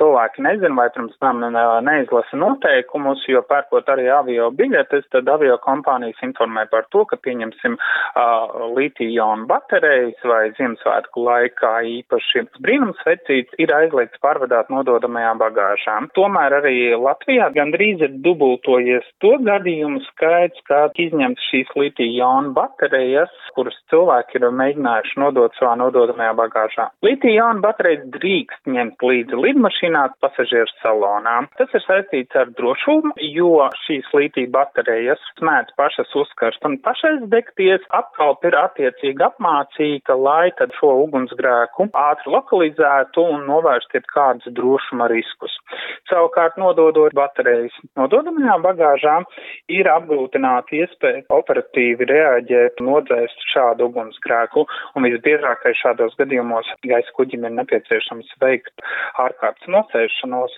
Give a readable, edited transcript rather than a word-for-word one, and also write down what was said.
cilvēki nezina vai pirms tam neizlasa noteikumus, jo pērkot arī avio biļetes, tad avio kompānijas informē par to, ka pieņemsim litiju-ionu baterijas vai Ziemassvētku laikā īpaši brīnumsvecītes ir aizliegts pārvadāt nododamajā bagāžā. Tomēr arī Latvijā gandrīz ir dubultojies to gadījumu skaits, kā izņemt šīs litiju-ionu baterijas, kuras cilvēki ir mēģinājuši nodot savā nododamajā bagāžā. Litiju-ionu baterijas drīkst ņemt līdzi lidmašīnā pasažieru salonā. Tas ir saistīts ar drošumu, jo šīs litiju baterijas smēdz pašas uzkarst un pašais degties, apkalpe ir attiecīgi apmācīta, lai tad šo ugunsgrēku ātri lokalizētu un novērst kādus drošuma riskus. Savukārt, nododot baterijas nododamajā bagāžā, ir apgrūtināta iespēja operatīvi reaģēt, nodzēst šādu ugunsgrēku, un visbiežākais šādos gadījumos gaisa kuģim ir nepieciešams veikt ārkārtas nosēšanos,